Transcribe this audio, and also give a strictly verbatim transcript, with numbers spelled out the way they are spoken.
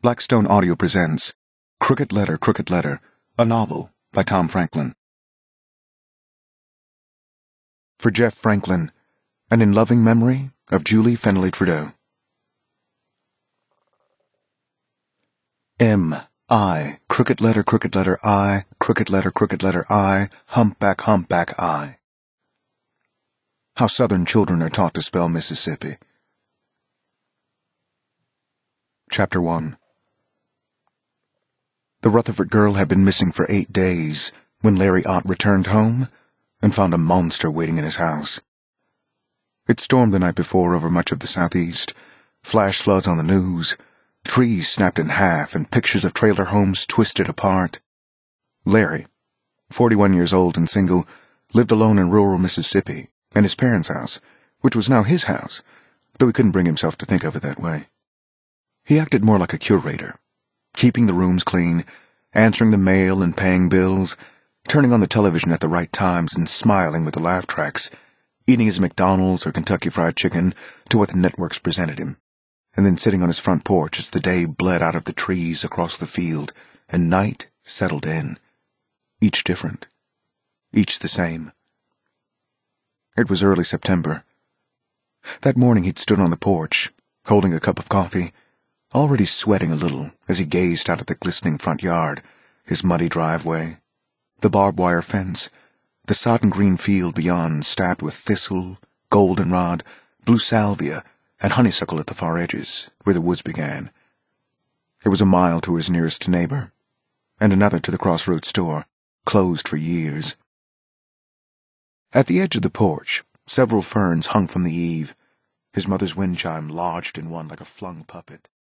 Blackstone Audio presents Crooked Letter, Crooked Letter, a novel by Tom Franklin. For Jeff Franklin, and in loving memory of Julie Fennelly Trudeau. M. I. Crooked letter, crooked letter I. Crooked letter, crooked letter I. Humpback, humpback I. How Southern children are taught to spell Mississippi. Chapter one. The Rutherford girl had been missing for eight days when Larry Ott returned home and found a monster waiting in his house. It stormed the night before over much of the southeast, flash floods on the news, trees snapped in half, and pictures of trailer homes twisted apart. Larry, forty-one years old and single, lived alone in rural Mississippi, in his parents' house, which was now his house, though he couldn't bring himself to think of it that way. He acted more like a curator, keeping the rooms clean, answering the mail and paying bills, turning on the television at the right times and smiling with the laugh tracks, eating his McDonald's or Kentucky Fried Chicken to what the networks presented him, and then sitting on his front porch as the day bled out of the trees across the field and night settled in, each different, each the same. It was early September. That morning he'd stood on the porch, holding a cup of coffee, already sweating a little as he gazed out at the glistening front yard, his muddy driveway, the barbed wire fence, the sodden green field beyond stabbed with thistle, goldenrod, blue salvia, and honeysuckle at the far edges, where the woods began. It was a mile to his nearest neighbor, and another to the crossroads store, closed for years. At the edge of the porch, several ferns hung from the eave. His mother's wind chime lodged in one like a flung puppet.